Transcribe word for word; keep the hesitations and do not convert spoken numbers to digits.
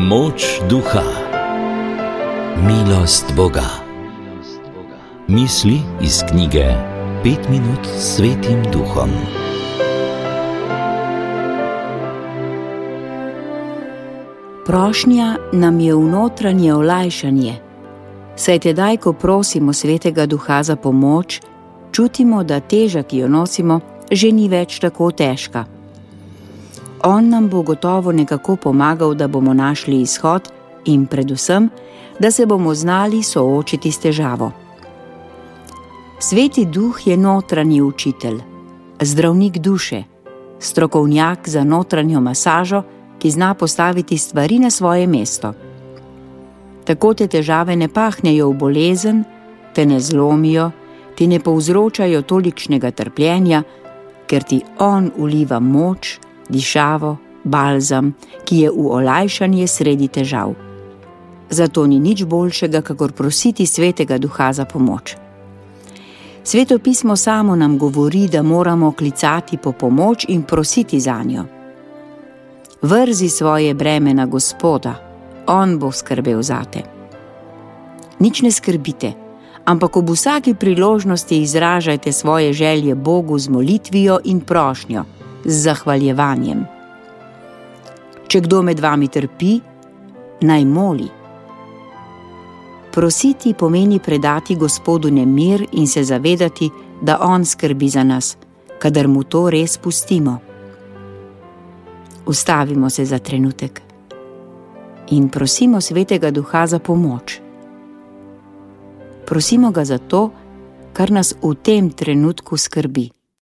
Moč duha, milost Boga. Misli iz knjige Pet minut s Svetim Duhom. Prošnja nam je v notranje olajšanje, saj tedaj, ko prosimo Svetega Duha za pomoč, čutimo, da teža, ki jo nosimo, že ni več tako težka. On nam bo gotovo nekako pomagal, da bomo našli izhod in predvsem, da se bomo znali soočiti s težavo. Sveti Duh je notranji učitelj, zdravnik duše, strokovnjak za notranjo masažo, ki zna postaviti stvari na svoje mesto. Tako te težave ne pahnejo v bolezen, te ne zlomijo, ti ne povzročajo tolikšnega trpljenja, ker ti on vliva moč, dišavo, balzam, ki je v olajšanje sredi težav. Zato ni nič boljšega, kakor prositi Svetega Duha za pomoč. Sveto pismo samo nam govori, da moramo klicati po pomoč in prositi zanjo. Vrzi svoje breme na Gospoda, on bo skrbel zate. Nič ne skrbite, ampak ob vsaki priložnosti izražajte svoje želje Bogu z molitvijo in prošnjo, z zahvaljevanjem. Če kdo med vami trpi, naj moli. Prositi pomeni predati Gospodu nemir in se zavedati, da on skrbi za nas, kadar mu to res pustimo. Ustavimo se za trenutek in prosimo Svetega Duha za pomoč. Prosimo ga za to, kar nas v tem trenutku skrbi.